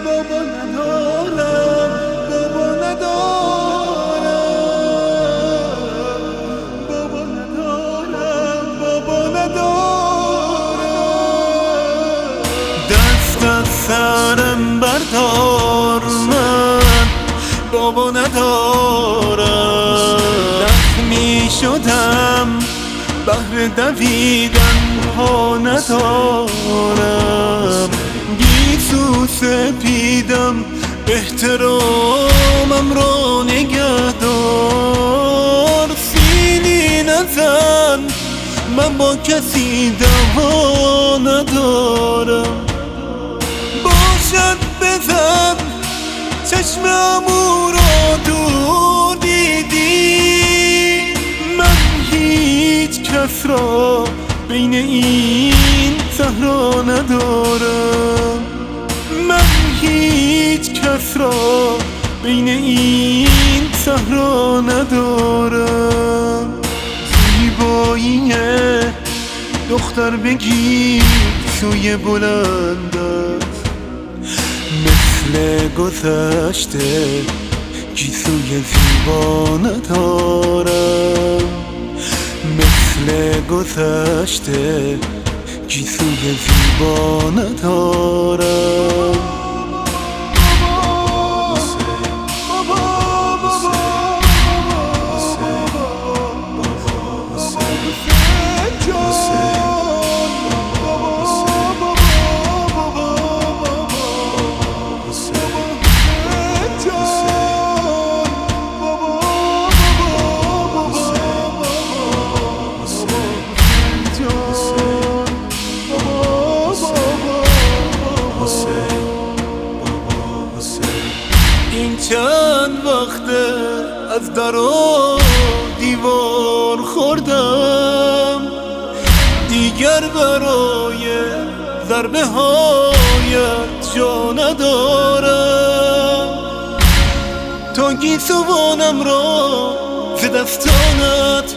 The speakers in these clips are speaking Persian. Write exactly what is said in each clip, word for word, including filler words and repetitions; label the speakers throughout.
Speaker 1: بابا ندارم، بابا ندارم، بابا ندارم، بابا ندارم. دست از سرم بردار، من بابا ندارم. زخمی شدم بهر دویدن، پا ندارم. گیسو سپیدم، احترامم را نگهدار. سیلی نزن، من با کسی دوا ندارم. باشد بزن، چشممو را دور دیدی. من هیچ کس را بین این صحرا ندارم. من هیچ کس را بین این صحرا ندارم. زیبایی دختر بگیر سوی بلند است، مثل گذشته گیسوی زیبا ندارم. مثل گذشته گیسوی زیبا ندارم. این چند وقته از در و دیوار خوردم، دیگر برای ضربه هایت جا ندارم. تا گیسوانم را ز دستانت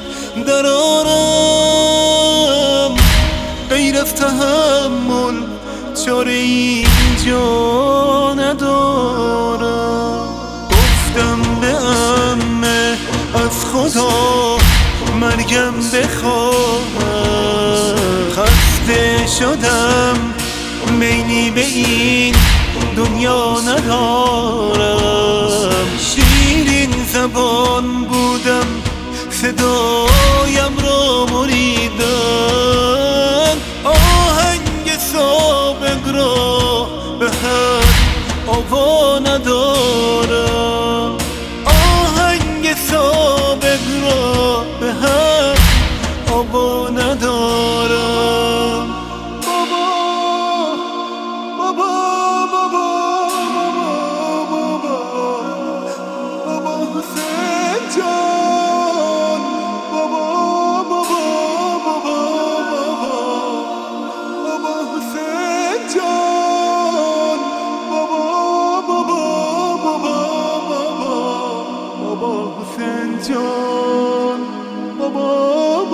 Speaker 1: درآرم، غیر از تحمل چاره اینجا ندارم. گفتم به عمه از خدا مرگم بخواهم. خسته شدم، میلی به این دنیا ندارم. شیرین زبان بودم، صدایم را بریدن. آهنگ سابق را به هر آوا ندارم. آهنگ سابق را به هر آوا ندارم. بابا بابا بابا بابا بابا حسین جان. بابا بابا بابا بابا حسین جان. بابا بابا بابا بابا حسین جان. بابا